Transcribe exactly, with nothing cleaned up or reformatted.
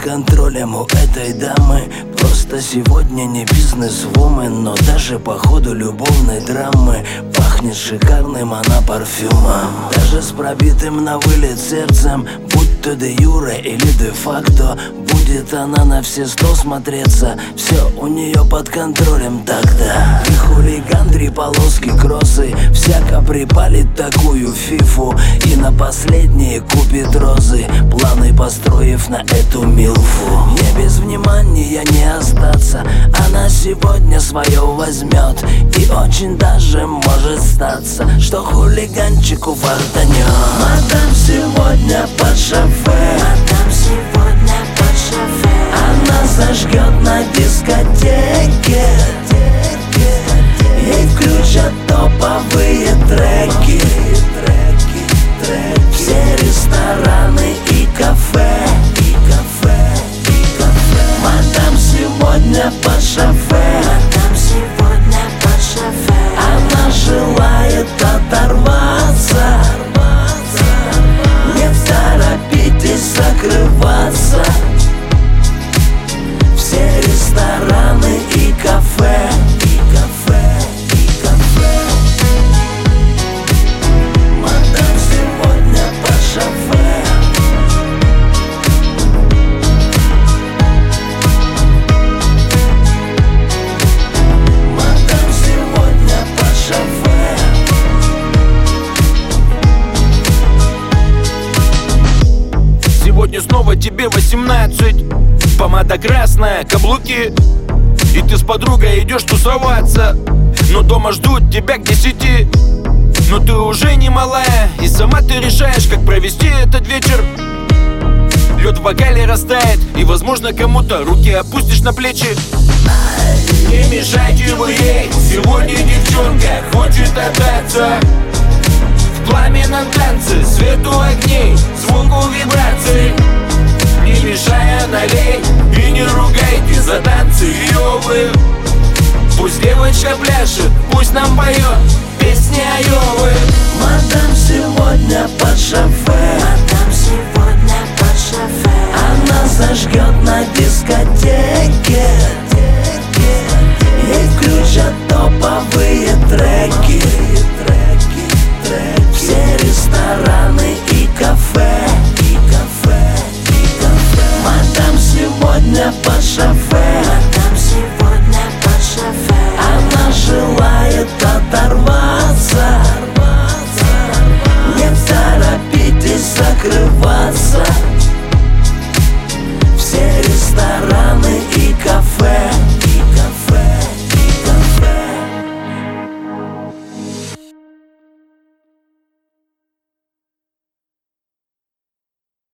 контролем у этой дамы. Просто сегодня не бизнес-вумен, но даже по ходу любовной драмы пахнет шикарным она парфюмом. Даже с пробитым на вылет сердцем, будь то де юре или де факто, будет она на все сто смотреться. Все у нее под контролем так-то. И хулиган, три полоски, кроссы, всяко припалит такую фифу и на последние купит розы, планы построив на эту милфу. Не без внимания не остаться, она сегодня свое возьмет. И очень даже может статься, что хулиганчику фартанет. Мадам сегодня под шофе, Мадам сегодня под шофе. она зажгет на дискотеке. Ей включат топовые треки, все рестораны и кафе. Мадам сегодня под шофе, Мадам сегодня под шофе. она желает оторваться. Не торопитесь закрываться, все рестораны и кафе. И кафе, и кафе. Мадам сегодня под шофе. Мадам сегодня под шофе. Сегодня снова тебе восемнадцать, помада красная, каблуки, и ты с подругой идешь тусоваться, но дома ждут тебя к десяти. Но ты уже не малая, и сама ты решаешь, как провести этот вечер. Лед в бокале растает, и возможно кому-то руки опустишь на плечи. Не мешайте вы ей, сегодня девчонка хочет отдаться в пламенном танце, свету огней, звуку вибраций. Не мешая налей и не ругайте за танцы ёвы. Пусть девочка пляшет, пусть нам поет песни Айовы. Мадам сегодня под шофе, Мадам сегодня под шофе. она зажгет на дискотеке. Ей включат топовые треки, все рестораны и кафе. Мадам сегодня под шофе,